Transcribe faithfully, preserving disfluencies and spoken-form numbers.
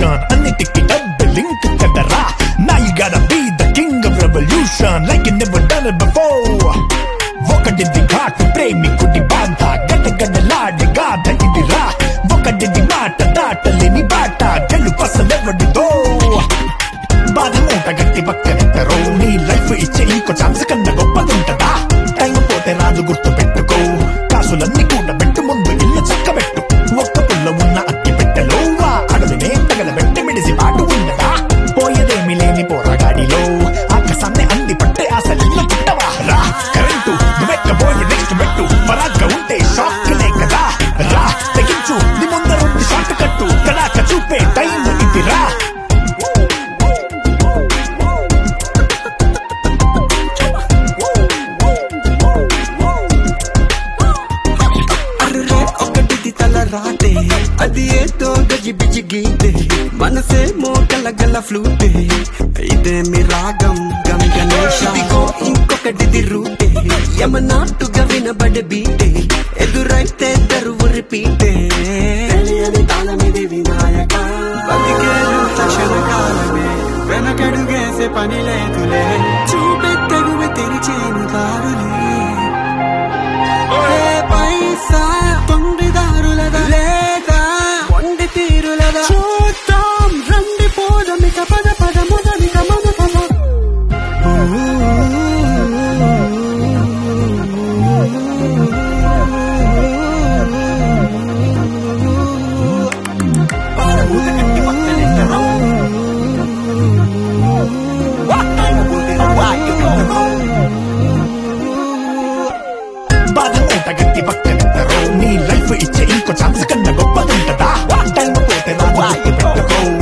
solution. అన్నిటికీ డబ్బు link కదరా. Now you gotta be the king of revolution like you never done it before. ఒకటిది ఘాటు ప్రేమికుడి బాధ గడగడలాడే గాథ ఇదిరా. ఒకటిది మాట దాటలేని బాట గెలుపసలెవడిదో. బాధ మూట గట్టి పక్కనెట్టరో. నీ లైఫ్ ఇచ్చే ఇంకో ఛాన్స్ కన్నా గొప్పదుంటదా. టైం పోతే రాజు గుర్తు పెట్టుకో. కాసులన్నీ కూడా పెట్టు ముందు ఇల్లు చక్కబెట్టు. ఒక్క పుల్ల ఉన్న అగ్గి పెట్టెలో ఆ అడవినే తగలబెట్టి మిడిసి పాటు ఉండదా. పోయేదేమి లేని పోరాగాడిలో ఆకాశాన్ని అంది పట్టే ఆశలిల్లు పుట్టవా. రా కరెంటు నువ్వెక్కబోయే నెక్స్ట్ పెట్టు. పరాగ్గా ఉంటే షాక్ లే కదా. రా తెగించు నీ ముందరుంది షార్ట్ కట్టు. కడాక చూపే టైం ఇది రా. రాతే అది ఏదో గజి బిజి గీతే మనసేమో గలగల ఫ్లూటే. ఇదేమి రాగం గం గణేశ. ఇంకొకటిది రూటే యమనాటుగా వినబడే బీటే. ఎదురైతే దరువు రిపీటే. తెలియని తాళమిది వినాయక. బతికేలు క్షణ కాలమే వెనకడుగేసే పని లేదులే. చూపే తెగువ తెరిచేను దారులే. పైసా తొండిదారులదా లేదా వండి తీరులదా. చూద్దాం రండి పోదమిక పద పద మొదలిక మమ పద. బాధ మూట గట్టి పక్కనెట్టరో. నీ లైఫ్ ఇచ్చే ఇంకో ఛాన్స్ కన్నా గొప్పదుంటదా. టైం పోతే రాజు గుర్తు పెట్టుకో.